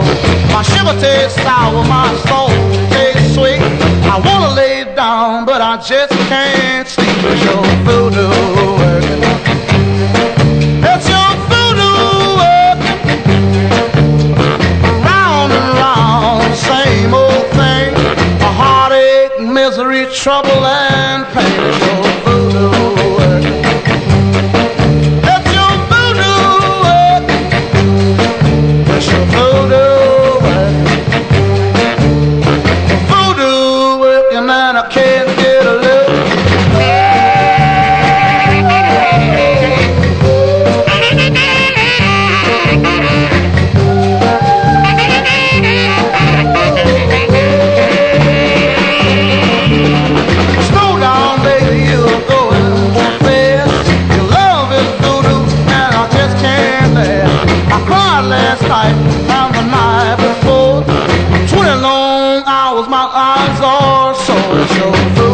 My sugar tastes sour, my soul tastes sweet. I wanna lay down, but I just can't sleep. It's your voodoo working. It's your voodoo working. Round and round, same old thing. A heartache, misery, trouble, and pain. It's your voodoo working. It's your voodoo working. It's your voodoo. And I can't get a look. Slow down, baby, you're going too fast. Your love is voodoo, and I just can't bear. I cried last night and the night before. 20 long hours, my eyes are so